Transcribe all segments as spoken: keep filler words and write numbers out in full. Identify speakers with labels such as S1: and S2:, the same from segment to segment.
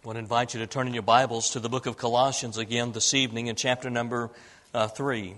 S1: I want to invite you to turn in your Bibles to the book of Colossians again this evening in chapter number uh, three.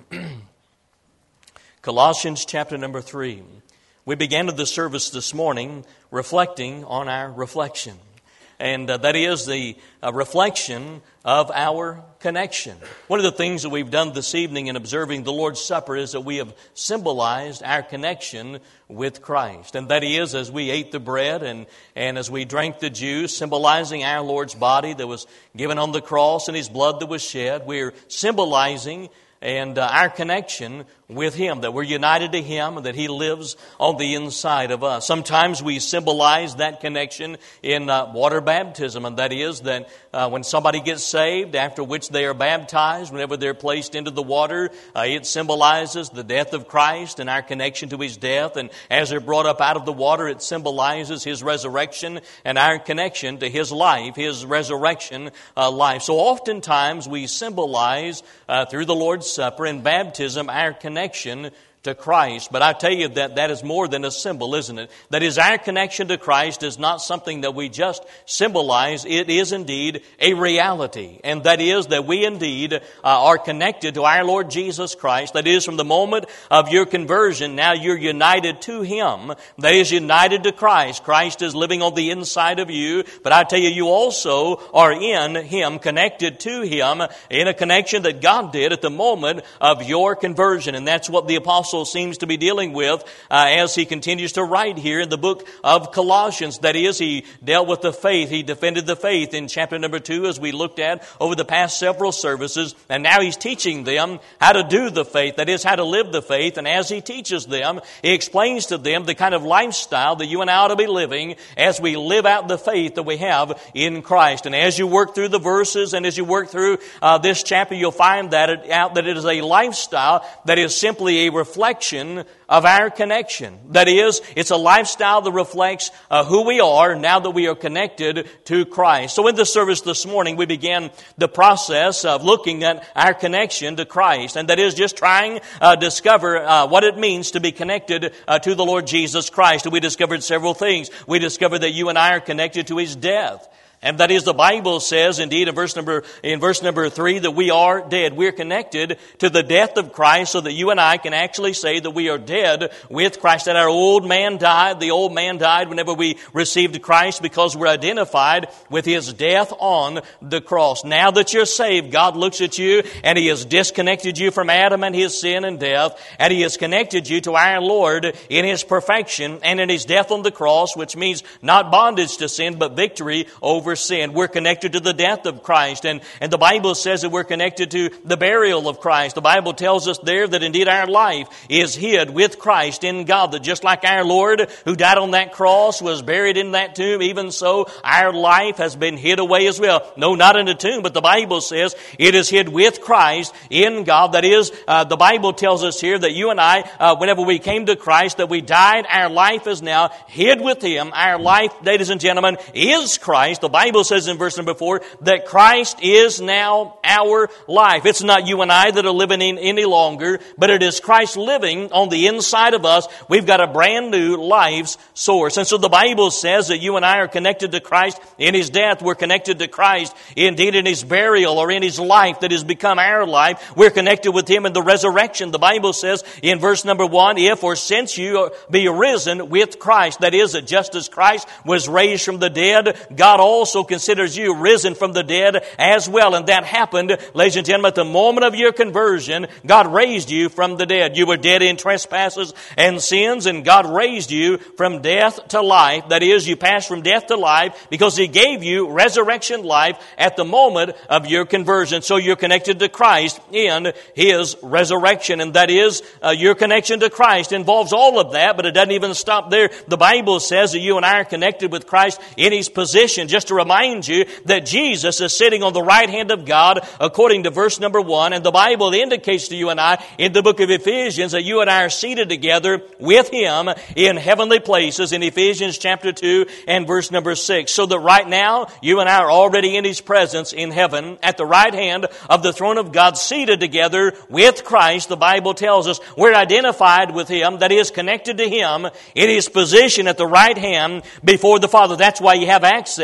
S1: Colossians chapter number three. We began the service this morning reflecting on our reflection. And uh, that is the uh, reflection of our connection. One of the things that we've done this evening in observing the Lord's Supper is that we have symbolized our connection with Christ. And that is, as we ate the bread and, and as we drank the juice, symbolizing our Lord's body that was given on the cross and His blood that was shed, we're symbolizing and uh, our connection with Him, that we're united to Him and that He lives on the inside of us. Sometimes we symbolize that connection in uh, water baptism, and that is that uh, when somebody gets saved, after which they are baptized, whenever they're placed into the water, uh, it symbolizes the death of Christ and our connection to His death, and as they're brought up out of the water, it symbolizes His resurrection and our connection to His life, His resurrection uh, life. So oftentimes we symbolize uh, through the Lord's Supper and baptism our connection to Christ. But I tell you that that is more than a symbol, isn't it? That is, our connection to Christ is not something that we just symbolize. It is indeed a reality. And that is that we indeed uh, are connected to our Lord Jesus Christ. That is, from the moment of your conversion, now you're united to Him. That is, united to Christ. Christ is living on the inside of you. But I tell you, you also are in Him, connected to Him, in a connection that God did at the moment of your conversion. And that's what the Apostle seems to be dealing with uh, as he continues to write here in the book of Colossians. That is, he dealt with the faith. He defended the faith in chapter number two, as we looked at over the past several services. And now he's teaching them how to do the faith. That is, how to live the faith. And as he teaches them, he explains to them the kind of lifestyle that you and I ought to be living as we live out the faith that we have in Christ. And as you work through the verses and as you work through uh, this chapter, you'll find that it, out that it is a lifestyle that is simply a reflection reflection of our connection. That is, it's a lifestyle that reflects uh, who we are now that we are connected to Christ. So in the service this morning, we began the process of looking at our connection to Christ. And that is just trying to uh, discover uh, what it means to be connected uh, to the Lord Jesus Christ. And we discovered several things. We discovered that you and I are connected to His death. And that is, the Bible says, indeed, in verse number in verse number three, that we are dead. We're connected to the death of Christ, so that you and I can actually say that we are dead with Christ. That our old man died. The old man died whenever we received Christ, because we're identified with His death on the cross. Now that you're saved, God looks at you and He has disconnected you from Adam and his sin and death, and He has connected you to our Lord in His perfection and in His death on the cross, which means not bondage to sin, but victory over sin. We're connected to the death of Christ, and, and the Bible says that we're connected to the burial of Christ. The Bible tells us there that indeed our life is hid with Christ in God, that just like our Lord who died on that cross was buried in that tomb, even so our life has been hid away as well. No, not in a tomb, but the Bible says it is hid with Christ in God. That is, uh, the Bible tells us here that you and I, uh, whenever we came to Christ, that we died, our life is now hid with Him. Our life, ladies and gentlemen, is Christ. The Bible says in verse number four that Christ is now our life. It's not you and I that are living in any longer, but it is Christ living on the inside of us. We've got a brand new life's source. And so the Bible says that you and I are connected to Christ in His death. We're connected to Christ indeed in His burial, or in His life that has become our life. We're connected with Him in the resurrection. The Bible says in verse number one, if or since you be risen with Christ, that is, that just as Christ was raised from the dead, God also also considers you risen from the dead as well. And that happened, ladies and gentlemen, at the moment of your conversion. God raised you from the dead. You were dead in trespasses and sins, and God raised you from death to life. That is, you passed from death to life because He gave you resurrection life at the moment of your conversion. So you're connected to Christ in His resurrection. And that is, uh, your connection to Christ involves all of that, but it doesn't even stop there. The Bible says that you and I are connected with Christ in His position. Just to remind you that Jesus is sitting on the right hand of God according to verse number one. And the Bible indicates to you and I in the book of Ephesians that you and I are seated together with Him in heavenly places in Ephesians chapter two and verse number six. So that right now you and I are already in His presence in heaven at the right hand of the throne of God, seated together with Christ. The Bible tells us we're identified with Him, that is, connected to Him in His position at the right hand before the Father. That's why you have access in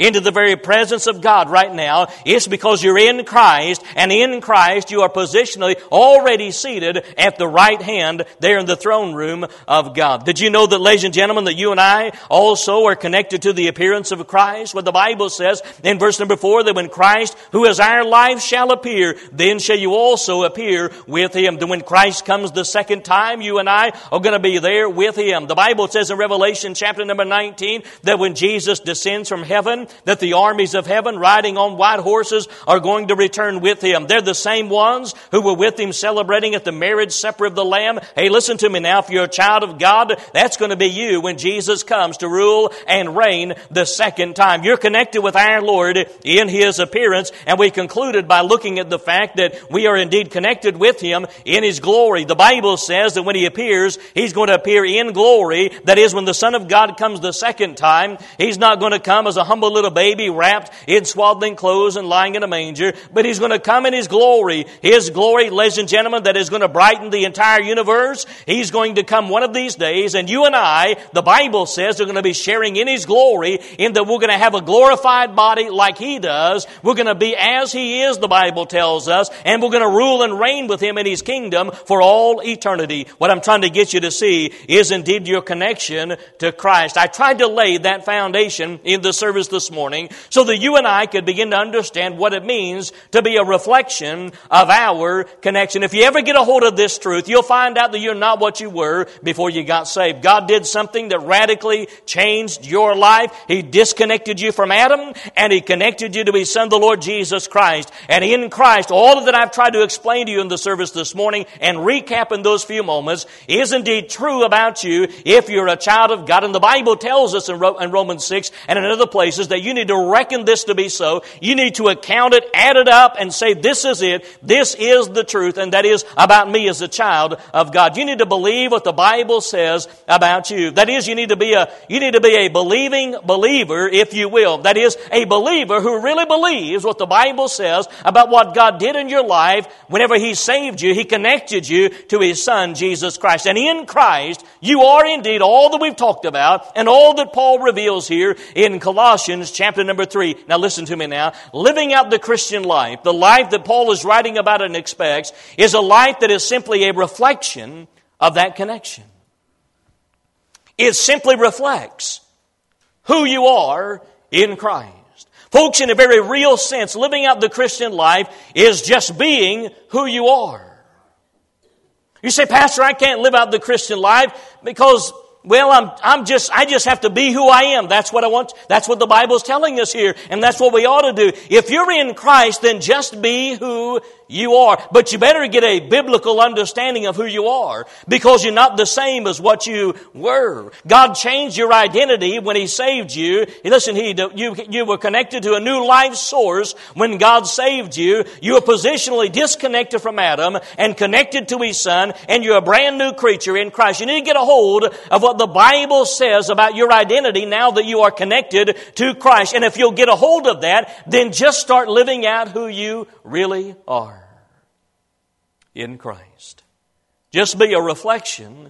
S1: into the very presence of God right now, it's because you're in Christ, and in Christ you are positionally already seated at the right hand there in the throne room of God. Did you know that, ladies and gentlemen, that you and I also are connected to the appearance of Christ? What the Bible says in verse number four, that when Christ, who is our life, shall appear, then shall you also appear with Him. That when Christ comes the second time, you and I are going to be there with Him. The Bible says in Revelation chapter number nineteen that when Jesus descends from heaven, that the armies of heaven riding on white horses are going to return with Him. They're the same ones who were with Him celebrating at the marriage supper of the Lamb. Hey, listen to me now. If you're a child of God, that's going to be you when Jesus comes to rule and reign the second time. You're connected with our Lord in His appearance, and we concluded by looking at the fact that we are indeed connected with Him in His glory. The Bible says that when He appears, He's going to appear in glory. That is, when the Son of God comes the second time, He's not going to come as a humble little baby wrapped in swaddling clothes and lying in a manger, but He's going to come in His glory. His glory, ladies and gentlemen, that is going to brighten the entire universe. He's going to come one of these days, and you and I, the Bible says, are going to be sharing in His glory, in that we're going to have a glorified body like He does. We're going to be as He is, the Bible tells us, and we're going to rule and reign with Him in His kingdom for all eternity. What I'm trying to get you to see is indeed your connection to Christ. I tried to lay that foundation in the service this morning so that you and I could begin to understand what it means to be a reflection of our connection. If you ever get a hold of this truth, you'll find out that you're not what you were before you got saved. God did something that radically changed your life. He disconnected you from Adam, and He connected you to His Son, the Lord Jesus Christ. And in Christ, all that I've tried to explain to you in the service this morning and recap in those few moments is indeed true about you if you're a child of God. And the Bible tells us in Romans six and in other places that you need to reckon this to be so. You need to account it, add it up, and say, this is it. This is the truth, and that is about me as a child of God. You need to believe what the Bible says about you. That is, you need to be a you need to be a believing believer, if you will. That is, a believer who really believes what the Bible says about what God did in your life whenever He saved you. He connected you to His Son, Jesus Christ. And in Christ, you are indeed all that we've talked about and all that Paul reveals here in Colossians chapter number three. Now listen to me now. Living out the Christian life, the life that Paul is writing about and expects, is a life that is simply a reflection of that connection. It simply reflects who you are in Christ. Folks, in a very real sense, living out the Christian life is just being who you are. You say, Pastor, I can't live out the Christian life because, well, I'm I'm just I just have to be who I am. That's what I want. That's what the Bible's telling us here, and that's what we ought to do. If you're in Christ, then just be who you are. But you better get a biblical understanding of who you are, because you're not the same as what you were. God changed your identity when He saved you. Listen, He you you were connected to a new life source when God saved you. You were positionally disconnected from Adam and connected to His Son, and you're a brand new creature in Christ. You need to get a hold of what the Bible says about your identity now that you are connected to Christ. And if you'll get a hold of that, then just start living out who you really are in Christ. Just be a reflection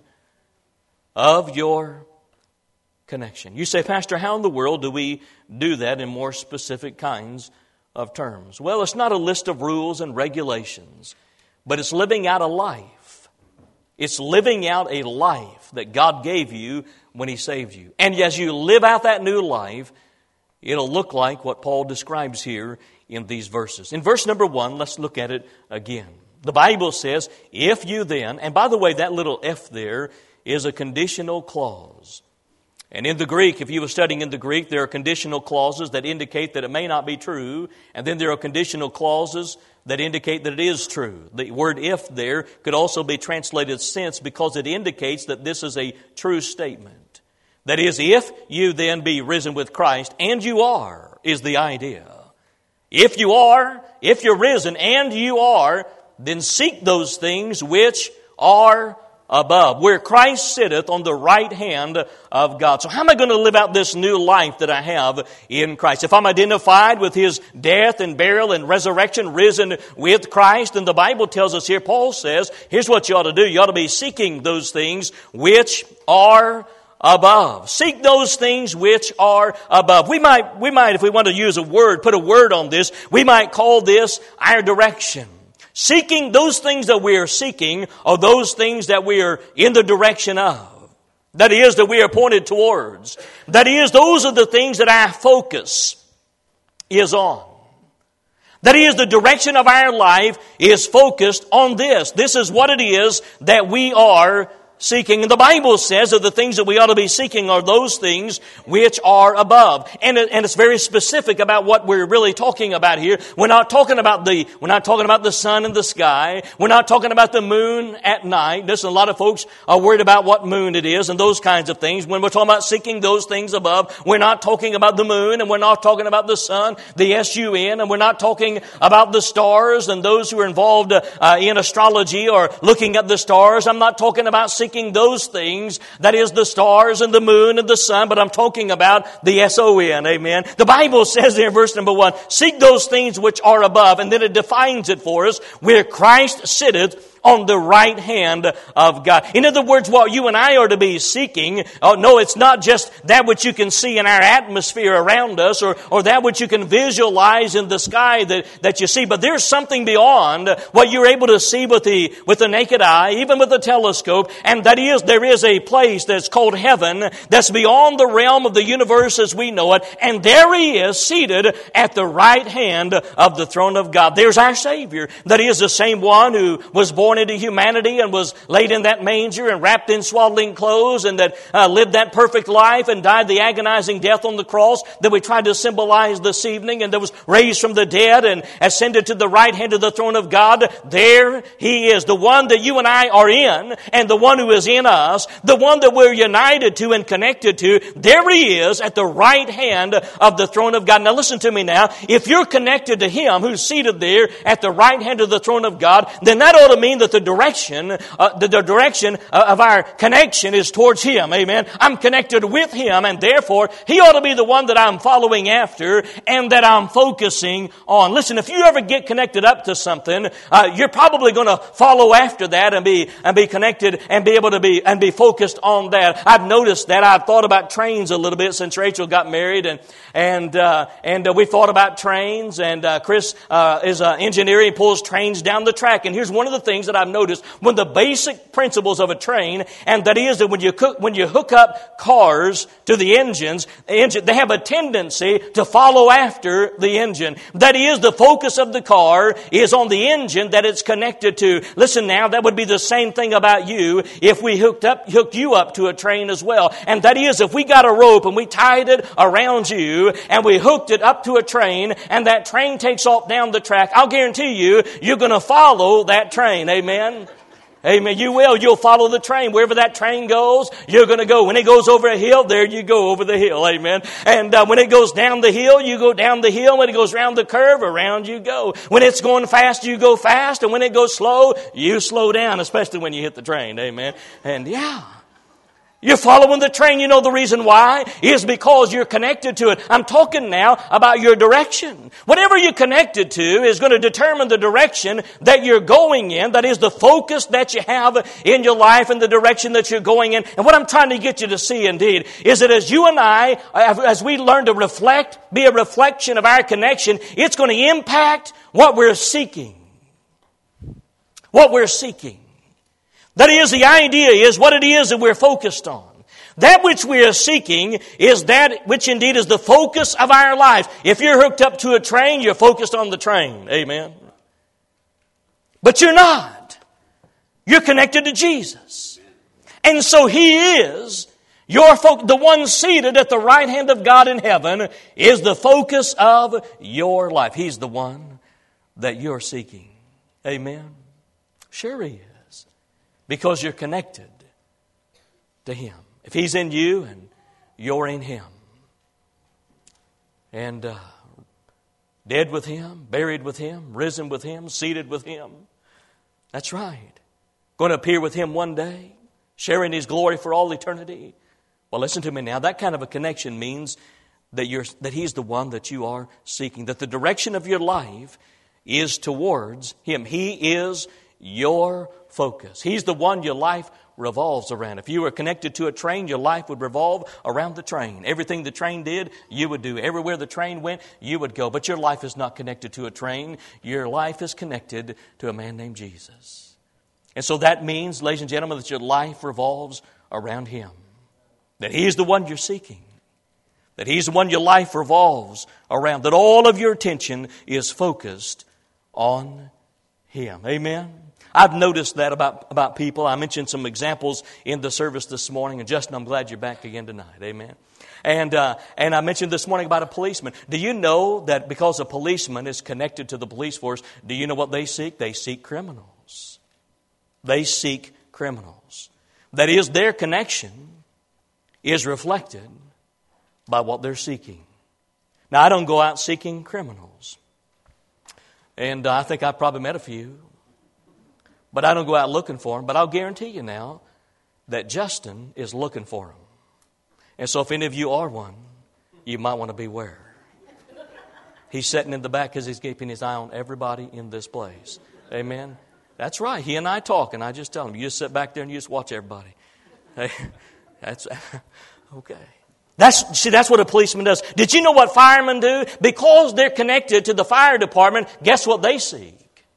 S1: of your connection. You say, Pastor, how in the world do we do that in more specific kinds of terms? Well, it's not a list of rules and regulations, but it's living out a life. It's living out a life that God gave you when He saved you. And as you live out that new life, it'll look like what Paul describes here in these verses. In verse number one, let's look at it again. The Bible says, if you then, and by the way, that little if there is a conditional clause. And in the Greek, if you were studying in the Greek, there are conditional clauses that indicate that it may not be true. And then there are conditional clauses that indicate that it is true. The word if there could also be translated since, because it indicates that this is a true statement. That is, if you then be risen with Christ, and you are, is the idea. If you are, if you're risen and you are, then seek those things which are above, where Christ sitteth on the right hand of God. So how am I going to live out this new life that I have in Christ? If I'm identified with His death and burial and resurrection, risen with Christ, then the Bible tells us here, Paul says, here's what you ought to do. You ought to be seeking those things which are above. Seek those things which are above. We might, we might, if we want to use a word, put a word on this, we might call this our direction. Seeking those things that we are seeking are those things that we are in the direction of. That is, that we are pointed towards. That is, those are the things that our focus is on. That is, the direction of our life is focused on this. This is what it is that we are seeking. And the Bible says that the things that we ought to be seeking are those things which are above. And, it, and it's very specific about what we're really talking about here. We're not talking about the, we're not talking about the sun in the sky. We're not talking about the moon at night. Listen, a lot of folks are worried about what moon it is and those kinds of things. When we're talking about seeking those things above, we're not talking about the moon, and we're not talking about the sun, the S U N, and we're not talking about the stars and those who are involved uh, in astrology or looking at the stars. I'm not talking about seeking those things, that is the stars and the moon and the sun, but I'm talking about the S O N, amen. The Bible says there in verse number one, seek those things which are above, and then it defines it for us, where Christ sitteth on the right hand of God. In other words, what you and I are to be seeking, oh, no, it's not just that which you can see in our atmosphere around us, or, or that which you can visualize in the sky that, that you see, but there's something beyond what you're able to see with the, with the naked eye, even with the telescope, and that is, there is a place that's called heaven, that's beyond the realm of the universe as we know it, and there He is seated at the right hand of the throne of God. There's our Savior. That is the same one who was born into humanity and was laid in that manger and wrapped in swaddling clothes, and that uh, lived that perfect life and died the agonizing death on the cross that we tried to symbolize this evening, and that was raised from the dead and ascended to the right hand of the throne of God. There He is, the one that you and I are in, and the one who is in us, the one that we're united to and connected to. There He is at the right hand of the throne of God. Now listen to me now. If you're connected to Him who's seated there at the right hand of the throne of God, then that ought to mean that the direction, uh, the, the direction of our connection is towards Him. Amen. I'm connected with Him, and therefore He ought to be the one that I'm following after and that I'm focusing on. Listen, if you ever get connected up to something, uh, you're probably going to follow after that and be and be connected and be able to be and be focused on that. I've noticed that. I've thought about trains a little bit since Rachel got married, and and uh, and uh, we thought about trains. And uh, Chris uh, is an engineer. He pulls trains down the track. And here's one of the things that I've noticed: one of the basic principles of a train, and that is that when you cook, when you hook up cars to the engines, the engine, they have a tendency to follow after the engine. That is, the focus of the car is on the engine that it's connected to. Listen now, that would be the same thing about you if we hooked up, hooked you up to a train as well. And that is, if we got a rope and we tied it around you and we hooked it up to a train, and that train takes off down the track, I'll guarantee you, you're going to follow that train. Amen. Amen. You will. You'll follow the train. Wherever that train goes, you're going to go. When it goes over a hill, there you go over the hill. Amen. And uh, when it goes down the hill, you go down the hill. When it goes around the curve, around you go. When it's going fast, you go fast. And when it goes slow, you slow down, especially when you hit the train. Amen. And yeah. You're following the train. You know the reason why? Is because you're connected to it. I'm talking now about your direction. Whatever you're connected to is going to determine the direction that you're going in. That is the focus that you have in your life and the direction that you're going in. And what I'm trying to get you to see indeed is that as you and I, as we learn to reflect, be a reflection of our connection, it's going to impact what we're seeking. What we're seeking. That is, the idea is what it is that we're focused on. That which we are seeking is that which indeed is the focus of our lives. If you're hooked up to a train, you're focused on the train. Amen. But you're not. You're connected to Jesus. And so He is your fo- the one seated at the right hand of God in heaven is the focus of your life. He's the one that you're seeking. Amen. Sure He is. Because you're connected to Him. If He's in you and you're in Him. And uh, dead with Him, buried with Him, risen with Him, seated with Him. That's right. Going to appear with Him one day, sharing His glory for all eternity. Well, listen to me now. That kind of a connection means that you're that He's the one that you are seeking. That the direction of your life is towards Him. He is your focus. He's the one your life revolves around. If you were connected to a train, your life would revolve around the train. Everything the train did, you would do. Everywhere the train went, you would go. But your life is not connected to a train. Your life is connected to a man named Jesus. And so that means, ladies and gentlemen, that your life revolves around Him. That He is the one you're seeking. That He's the one your life revolves around. That all of your attention is focused on Him. Amen? I've noticed that about, about people. I mentioned some examples in the service this morning. And Justin, I'm glad you're back again tonight. Amen. And uh, and I mentioned this morning about a policeman. Do you know that because a policeman is connected to the police force, do you know what they seek? They seek criminals. They seek criminals. That is, their connection is reflected by what they're seeking. Now, I don't go out seeking criminals. And uh, I think I've probably met a few. But I don't go out looking for them. But I'll guarantee you now that Justin is looking for them. And so if any of you are one, you might want to beware. He's sitting in the back because he's keeping his eye on everybody in this place. Amen? That's right. He and I talk, and I just tell him, you just sit back there and you just watch everybody. Hey, that's okay. That's, see, that's what a policeman does. Did you know what firemen do? Because they're connected to the fire department, guess what they seek?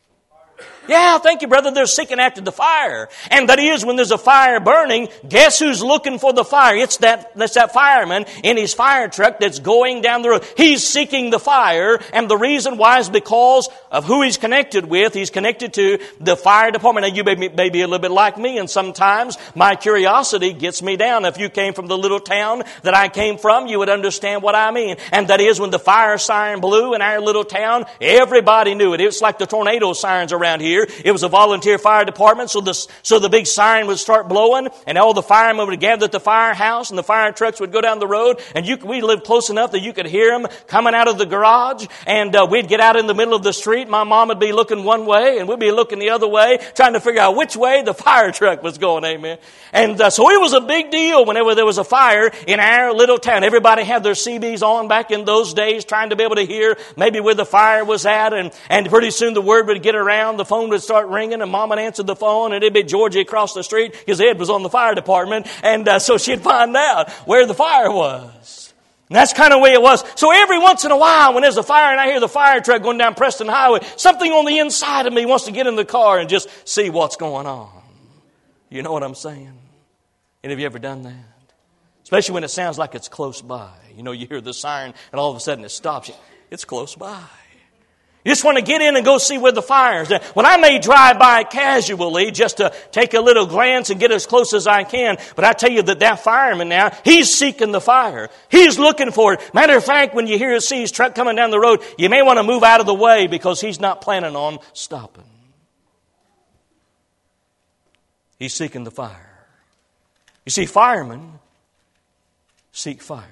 S1: Yeah, thank you, brother. They're seeking after the fire. And that is, when there's a fire burning, guess who's looking for the fire? It's that, that's that fireman in his fire truck that's going down the road. He's seeking the fire, and the reason why is because of who he's connected with. He's connected to the fire department. Now, you may be, may be a little bit like me, and sometimes my curiosity gets me down. If you came from the little town that I came from, you would understand what I mean. And that is, when the fire siren blew in our little town, everybody knew it. It was like the tornado sirens around here. It was a volunteer fire department, so the, so the big siren would start blowing, and all the firemen would gather at the firehouse, and the fire trucks would go down the road, and you, we lived close enough that you could hear them coming out of the garage, and uh, we'd get out in the middle of the street. My mom would be looking one way, and we'd be looking the other way, trying to figure out which way the fire truck was going, amen. And uh, so it was a big deal whenever there was a fire in our little town. Everybody had their C Bs on back in those days, trying to be able to hear maybe where the fire was at, and, and pretty soon the word would get around, the phone would start ringing, and Mom would answer the phone, and it'd be Georgie across the street. His head was on the fire department, and uh, so she'd find out where the fire was. And that's kind of the way it was. So every once in a while, when there's a fire and I hear the fire truck going down Preston Highway, something on the inside of me wants to get in the car and just see what's going on. You know what I'm saying? Any of you ever done that? Especially when it sounds like it's close by. You know, you hear the siren, and all of a sudden it stops. It's close by. You just want to get in and go see where the fire is. When I may drive by casually just to take a little glance and get as close as I can, but I tell you that that fireman now, he's seeking the fire. He's looking for it. Matter of fact, when you hear see his truck coming down the road, you may want to move out of the way because he's not planning on stopping. He's seeking the fire. You see, firemen seek fire.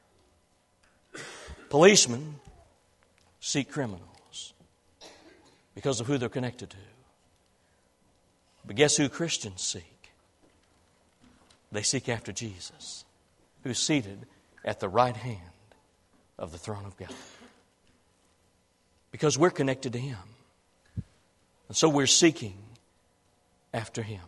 S1: Policemen seek criminals because of who they're connected to. But guess who Christians seek? They seek after Jesus, who's seated at the right hand of the throne of God. Because we're connected to Him. And so we're seeking after Him.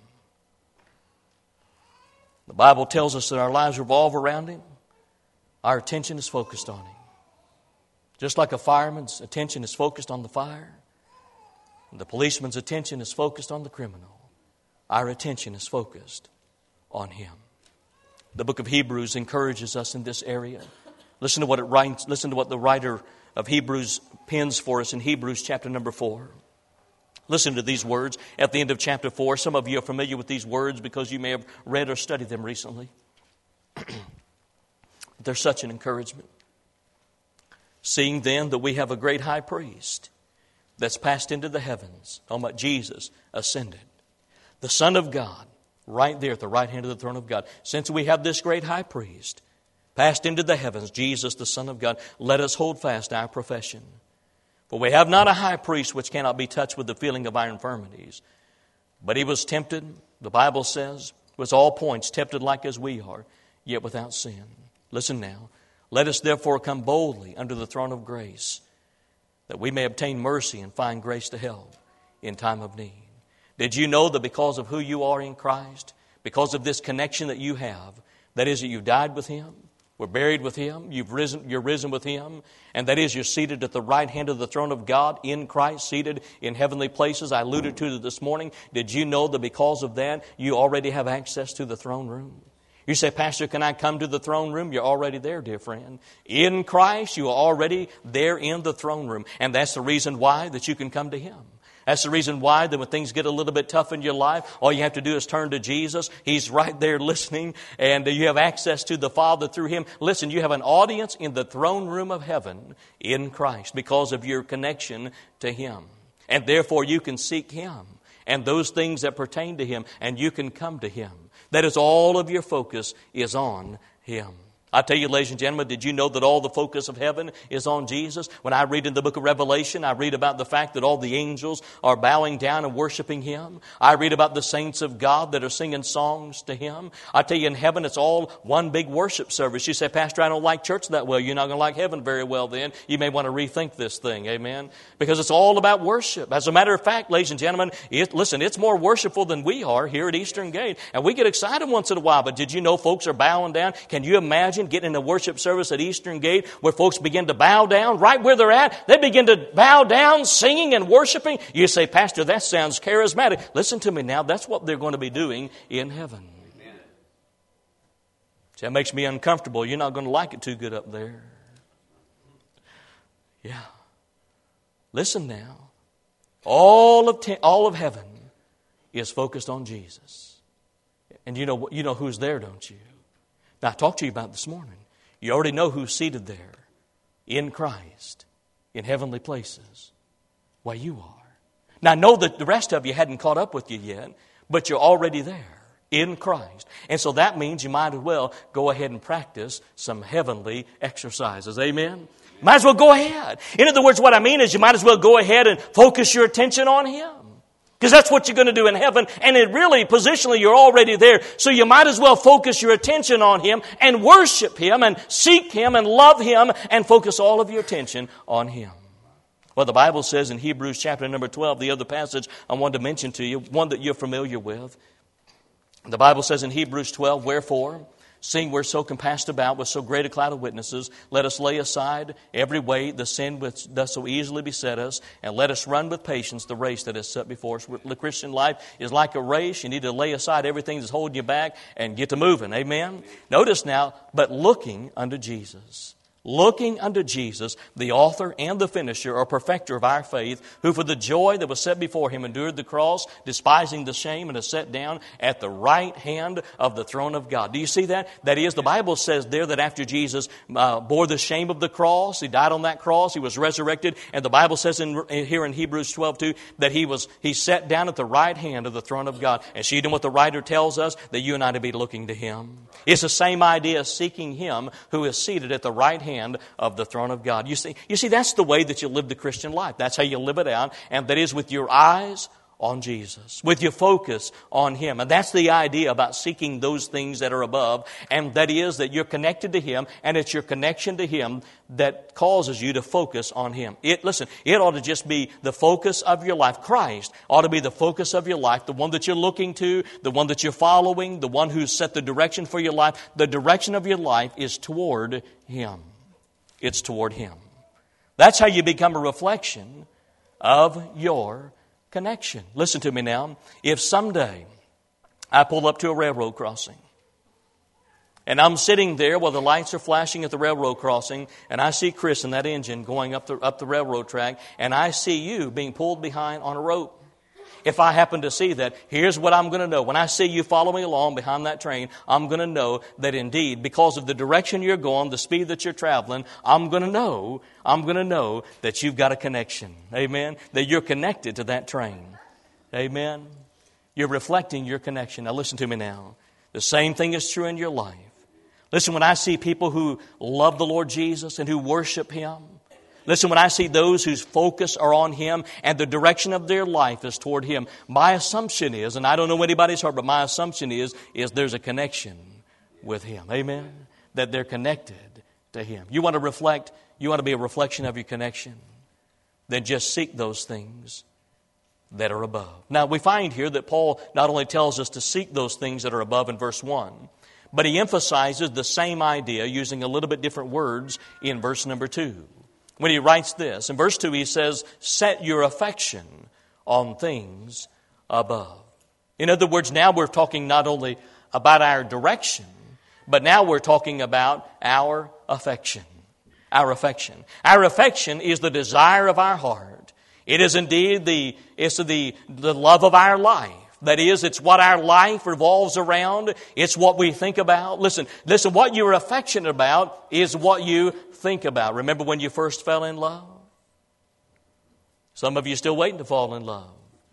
S1: The Bible tells us that our lives revolve around Him. Our attention is focused on Him. Just like a fireman's attention is focused on the fire, and the policeman's attention is focused on the criminal, our attention is focused on Him. The book of Hebrews encourages us in this area. Listen to what it writes, listen to what the writer of Hebrews pens for us in Hebrews chapter number four. Listen to these words at the end of chapter four. Some of you are familiar with these words because you may have read or studied them recently. They're such an encouragement. Seeing then that we have a great high priest that's passed into the heavens, talking about Jesus ascended, the Son of God, right there at the right hand of the throne of God. Since we have this great high priest passed into the heavens, Jesus, the Son of God, let us hold fast our profession. For we have not a high priest which cannot be touched with the feeling of our infirmities. But He was tempted, the Bible says, was all points tempted like as we are, yet without sin. Listen now. Let us therefore come boldly under the throne of grace, that we may obtain mercy and find grace to help in time of need. Did you know that because of who you are in Christ, because of this connection that you have. That is that you died with Him, were buried with Him, you've risen, you're risen with Him, and that is you're seated at the right hand of the throne of God in Christ, seated in heavenly places. I alluded to it this morning. Did you know that because of that, you already have access to the throne room? You say, Pastor, can I come to the throne room? You're already there, dear friend. In Christ, you are already there in the throne room. And that's the reason why that you can come to Him. That's the reason why that when things get a little bit tough in your life, all you have to do is turn to Jesus. He's right there listening, and you have access to the Father through Him. Listen, you have an audience in the throne room of heaven in Christ because of your connection to Him. And therefore you can seek Him and those things that pertain to Him, and you can come to Him. That is, all of your focus is on Him. I tell you, ladies and gentlemen, did you know that all the focus of heaven is on Jesus? When I read in the book of Revelation, I read about the fact that all the angels are bowing down and worshiping Him. I read about the saints of God that are singing songs to Him. I tell you, in heaven, it's all one big worship service. You say, Pastor, I don't like church that well. You're not going to like heaven very well then. You may want to rethink this thing, amen? Because it's all about worship. As a matter of fact, ladies and gentlemen, it, listen, it's more worshipful than we are here at Eastern Gate. And we get excited once in a while, but did you know folks are bowing down? Can you imagine getting in a worship service at Eastern Gate where folks begin to bow down right where they're at? They begin to bow down, singing and worshiping. You say, Pastor, that sounds charismatic. Listen to me now. That's what they're going to be doing in heaven. Amen. See, that makes me uncomfortable. You're not going to like it too good up there. Yeah. Listen now. All of te- all of heaven is focused on Jesus. And you know you know who's there, don't you? Now, I talked to you about it this morning. You already know who's seated there in Christ, in heavenly places. Why, you are. Now, I know that the rest of you hadn't caught up with you yet, but you're already there in Christ. And so that means you might as well go ahead and practice some heavenly exercises. Amen? Might as well go ahead. In other words, what I mean is you might as well go ahead and focus your attention on Him. Because that's what you're going to do in heaven. And it really, positionally, you're already there. So you might as well focus your attention on Him and worship Him and seek Him and love Him and focus all of your attention on Him. Well, the Bible says in Hebrews chapter number twelve, the other passage I wanted to mention to you, one that you're familiar with. The Bible says in Hebrews twelve, wherefore, seeing we're so compassed about with so great a cloud of witnesses, let us lay aside every weight, the sin which does so easily beset us, and let us run with patience the race that is set before us. The Christian life is like a race. You need to lay aside everything that's holding you back and get to moving. Amen? Notice now, but looking unto Jesus. Looking unto Jesus, the author and the finisher or perfecter of our faith, who for the joy that was set before Him endured the cross, despising the shame, and is set down at the right hand of the throne of God. Do you see that? That is, the Bible says there that after Jesus uh, bore the shame of the cross, He died on that cross, He was resurrected, and the Bible says in, here in Hebrews twelve two that He was He sat down at the right hand of the throne of God. And see what the writer tells us? That you and I to be looking to Him. It's the same idea as seeking Him who is seated at the right hand of the throne of God. You see, you see, that's the way that you live the Christian life. That's how you live it out. And that is with your eyes on Jesus, with your focus on Him. And that's the idea about seeking those things that are above. And that is that you're connected to Him, and it's your connection to Him that causes you to focus on Him. It, listen, it ought to just be the focus of your life. Christ ought to be the focus of your life, the one that you're looking to, the one that you're following, the one who's set the direction for your life. The direction of your life is toward Him. It's toward Him. That's how you become a reflection of your connection. Listen to me now. If someday I pull up to a railroad crossing and I'm sitting there while the lights are flashing at the railroad crossing, and I see Chris in that engine going up the, up the railroad track, and I see you being pulled behind on a rope. If I happen to see that, here's what I'm going to know. When I see you following along behind that train, I'm going to know that indeed, because of the direction you're going, the speed that you're traveling, I'm going to know, I'm going to know that you've got a connection. Amen? That you're connected to that train. Amen? You're reflecting your connection. Now listen to me now. The same thing is true in your life. Listen, when I see people who love the Lord Jesus and who worship Him, listen, when I see those whose focus are on Him and the direction of their life is toward Him, my assumption is, and I don't know anybody's heart, but my assumption is, is there's a connection with Him. Amen? That they're connected to Him. You want to reflect, you want to be a reflection of your connection? Then just seek those things that are above. Now we find here that Paul not only tells us to seek those things that are above in verse one, but he emphasizes the same idea using a little bit different words in verse number two. When he writes this, in verse two he says, set your affection on things above. In other words, now we're talking not only about our direction, but now we're talking about our affection. Our affection. Our affection is the desire of our heart. It is indeed the, it's the, the love of our life. That is, it's what our life revolves around. It's what we think about. Listen, listen, what you're affectionate about is what you think about. Remember when you first fell in love? Some of you are still waiting to fall in love.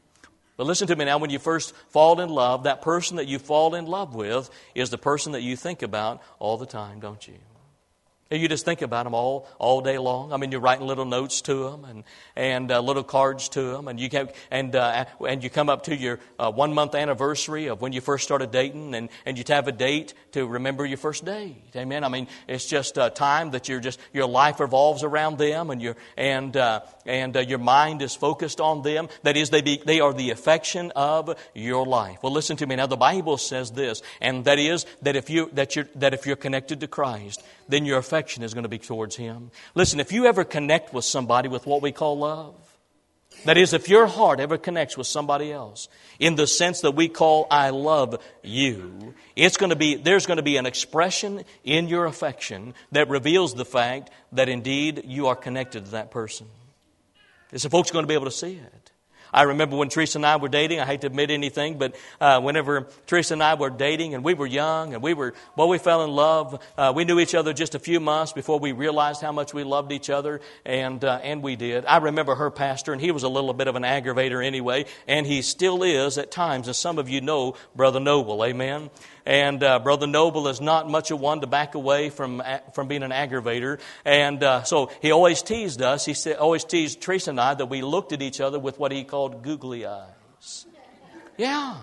S1: But listen to me now, when you first fall in love, that person that you fall in love with is the person that you think about all the time, don't you? You just think about them all all day long. I mean, you're writing little notes to them and and uh, little cards to them, and you can, and uh, and you come up to your uh, one month anniversary of when you first started dating, and and you have a date to remember your first date. Amen. I mean, it's just a time that you're just your life revolves around them, and your and uh, and uh, your mind is focused on them. That is, they be, they are the affection of your life. Well, listen to me now. The Bible says this, and that is that if you that you that if you're connected to Christ, then your affection is going to be towards Him. Listen, if you ever connect with somebody with what we call love, that is, if your heart ever connects with somebody else in the sense that we call I love you, it's going to be, there's going to be an expression in your affection that reveals the fact that indeed you are connected to that person. Is the folks going to be able to see it? I remember when Teresa and I were dating, I hate to admit anything, but uh, whenever Teresa and I were dating and we were young and we were, well, we fell in love. Uh, we knew each other just a few months before we realized how much we loved each other, and uh, and we did. I remember her pastor, and he was a little bit of an aggravator anyway, and he still is at times, and some of you know Brother Noble, amen? And uh, Brother Noble is not much of one to back away from from being an aggravator. And uh, so he always teased us. He said, always teased Teresa and I that we looked at each other with what he called googly eyes. Yeah.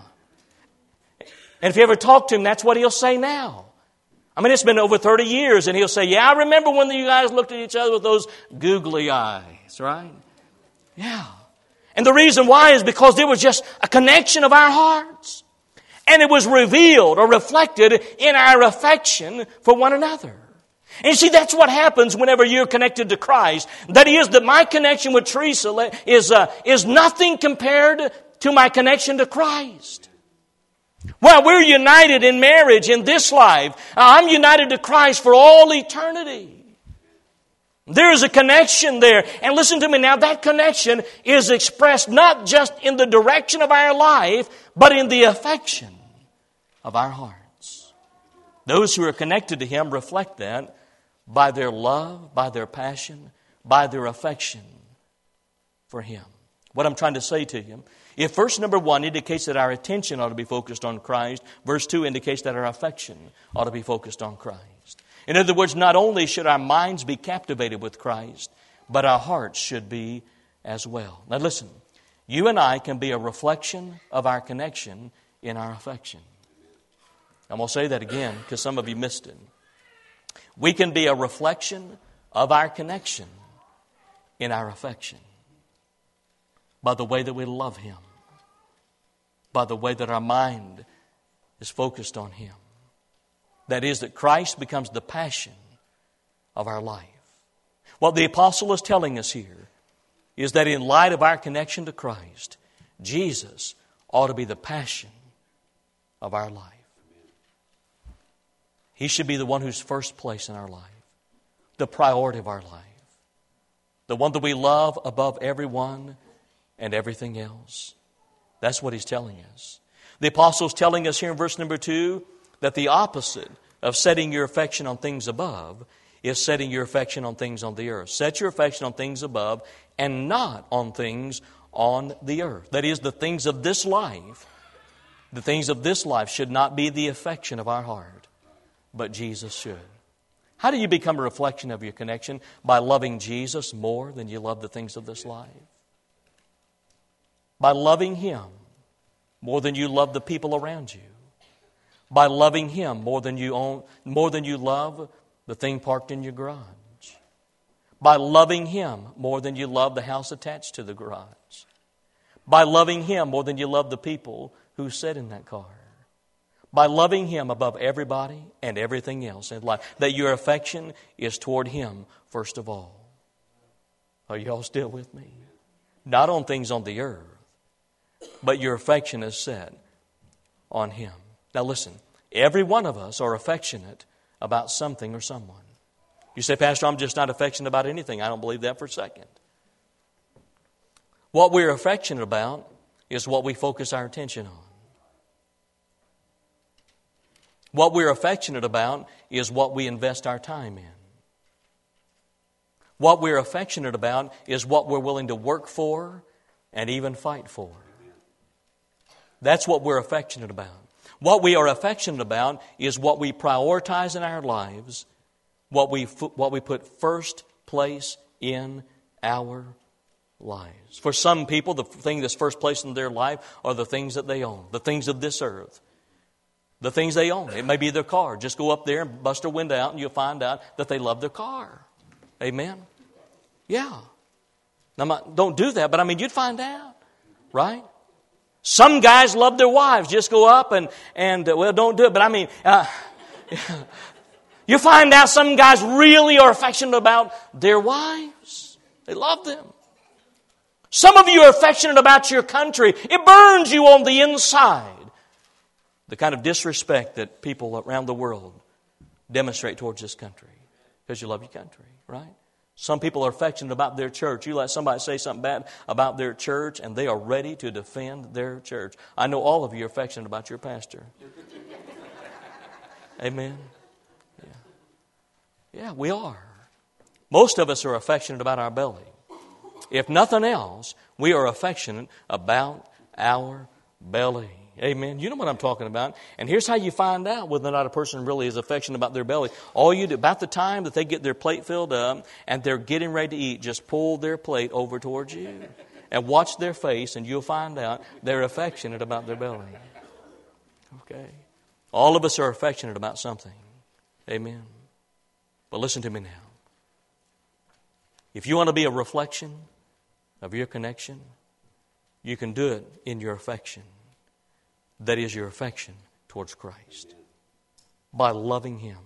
S1: And if you ever talk to him, that's what he'll say now. I mean, it's been over thirty years, and he'll say, yeah, I remember when you guys looked at each other with those googly eyes, right? Yeah. And the reason why is because there was just a connection of our hearts. And it was revealed or reflected in our affection for one another. And you see, that's what happens whenever you're connected to Christ. That is, that my connection with Teresa is, uh, is nothing compared to my connection to Christ. Well, we're united in marriage in this life. I'm united to Christ for all eternity. There is a connection there. And listen to me now, that connection is expressed not just in the direction of our life, but in the affection of our hearts. Those who are connected to Him reflect that by their love, by their passion, by their affection for Him. What I'm trying to say to you, if verse number one indicates that our attention ought to be focused on Christ, verse two indicates that our affection ought to be focused on Christ. In other words, not only should our minds be captivated with Christ, but our hearts should be as well. Now listen, you and I can be a reflection of our connection in our affection. I'm going to say that again because some of you missed it. We can be a reflection of our connection in our affection by the way that we love Him, by the way that our mind is focused on Him. That is, that Christ becomes the passion of our life. What the apostle is telling us here is that in light of our connection to Christ, Jesus ought to be the passion of our life. He should be the one who's first place in our life, the priority of our life, the one that we love above everyone and everything else. That's what he's telling us. The apostle's telling us here in verse number two that the opposite of setting your affection on things above is setting your affection on things on the earth. Set your affection on things above and not on things on the earth. That is, the things of this life, the things of this life should not be the affection of our heart, but Jesus should. How do you become a reflection of your connection? By loving Jesus more than you love the things of this life. By loving Him more than you love the people around you. By loving Him more than you own, more than you love the thing parked in your garage. By loving Him more than you love the house attached to the garage. By loving Him more than you love the people who sit in that car. By loving Him above everybody and everything else in life. That your affection is toward Him first of all. Are you all still with me? Not on things on the earth, but your affection is set on Him. Now listen, every one of us are affectionate about something or someone. You say, Pastor, I'm just not affectionate about anything. I don't believe that for a second. What we're affectionate about is what we focus our attention on. What we're affectionate about is what we invest our time in. What we're affectionate about is what we're willing to work for and even fight for. That's what we're affectionate about. What we are affectionate about is what we prioritize in our lives, what we what we put first place in our lives. For some people, the thing that's first place in their life are the things that they own, the things of this earth. The things they own. It may be their car. Just go up there and bust their window out and you'll find out that they love their car. Amen? Yeah. Now, I'm not, don't do that, but I mean, you'd find out. Right? Some guys love their wives. Just go up and, and uh, well, don't do it. But I mean, uh, you find out some guys really are affectionate about their wives. They love them. Some of you are affectionate about your country. It burns you on the inside. The kind of disrespect that people around the world demonstrate towards this country. Because you love your country, right? Some people are affectionate about their church. You let somebody say something bad about their church and they are ready to defend their church. I know all of you are affectionate about your pastor. Amen? Yeah. Yeah, we are. Most of us are affectionate about our belly. If nothing else, we are affectionate about our belly. Amen. You know what I'm talking about. And here's how you find out whether or not a person really is affectionate about their belly. All you do, about the time that they get their plate filled up and they're getting ready to eat, just pull their plate over towards you and watch their face and you'll find out they're affectionate about their belly. Okay. All of us are affectionate about something. Amen. But listen to me now. If you want to be a reflection of your connection, you can do it in your affection. That is your affection towards Christ. By loving Him.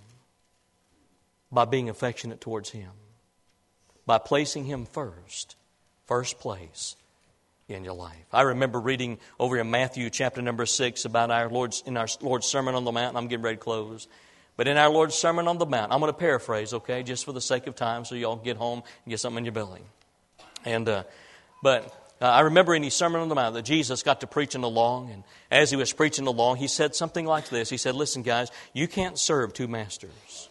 S1: By being affectionate towards Him. By placing Him first. First place in your life. I remember reading over in Matthew chapter number six about our Lord's, in our Lord's Sermon on the Mount. I'm getting ready to close. But in our Lord's Sermon on the Mount, I'm going to paraphrase, okay, just for the sake of time so you all get home and get something in your belly. And, uh, but... Uh, I remember in his Sermon on the Mount that Jesus got to preaching along, and as he was preaching along, he said something like this. He said, listen, guys, you can't serve two masters.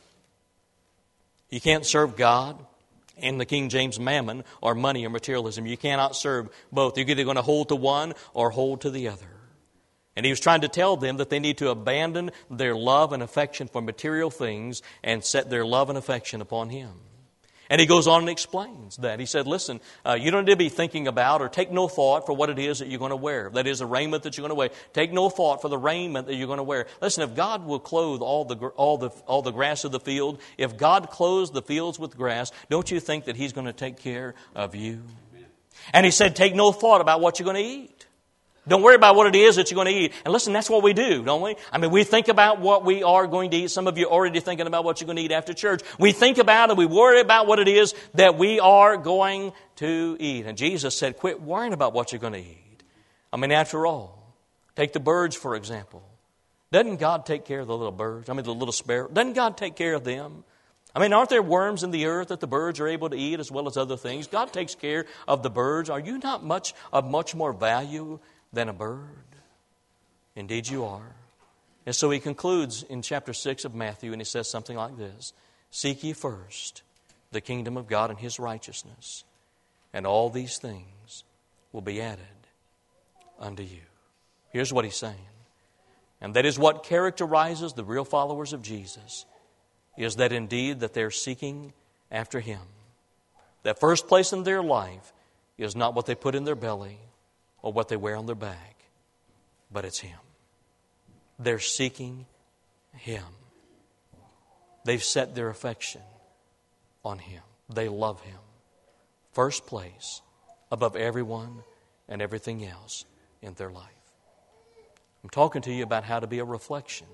S1: You can't serve God and the King James mammon or money or materialism. You cannot serve both. You're either going to hold to one or hold to the other. And he was trying to tell them that they need to abandon their love and affection for material things and set their love and affection upon Him. And he goes on and explains that. He said, listen, uh, you don't need to be thinking about or take no thought for what it is that you're going to wear. That is the raiment that you're going to wear. Take no thought for the raiment that you're going to wear. Listen, if God will clothe all the all the all the grass of the field, if God clothes the fields with grass, don't you think that He's going to take care of you? And he said, take no thought about what you're going to eat. Don't worry about what it is that you're going to eat. And listen, that's what we do, don't we? I mean, we think about what we are going to eat. Some of you are already thinking about what you're going to eat after church. We think about it. We worry about what it is that we are going to eat. And Jesus said, quit worrying about what you're going to eat. I mean, after all, take the birds, for example. Doesn't God take care of the little birds? I mean, the little sparrows. Doesn't God take care of them? I mean, aren't there worms in the earth that the birds are able to eat as well as other things? God takes care of the birds. Are you not much of much more value than a bird? Indeed you are. And so he concludes in chapter six of Matthew, and he says something like this. Seek ye first the kingdom of God and His righteousness, and all these things will be added unto you. Here's what he's saying. And that is what characterizes the real followers of Jesus, is that indeed that they're seeking after Him. That first place in their life is not what they put in their belly, or what they wear on their back, but it's Him. They're seeking Him. They've set their affection on Him. They love Him. First place, above everyone and everything else in their life. I'm talking to you about how to be a reflection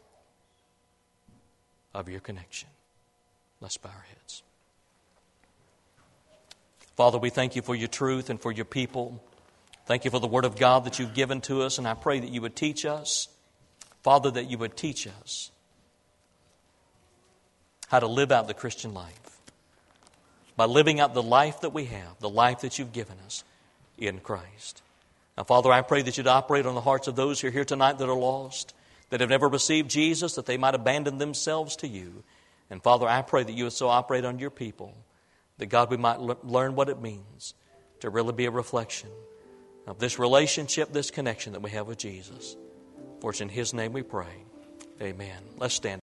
S1: of your connection. Let's bow our heads. Father, we thank you for your truth and for your people. Thank you for the Word of God that you've given to us, and I pray that you would teach us, Father, that you would teach us how to live out the Christian life by living out the life that we have, the life that you've given us in Christ. Now, Father, I pray that you'd operate on the hearts of those who are here tonight that are lost, that have never received Jesus, that they might abandon themselves to you. And Father, I pray that you would so operate on your people, that God, we might le- learn what it means to really be a reflection of this relationship, this connection that we have with Jesus. For it's in His name we pray. Amen. Let's stand.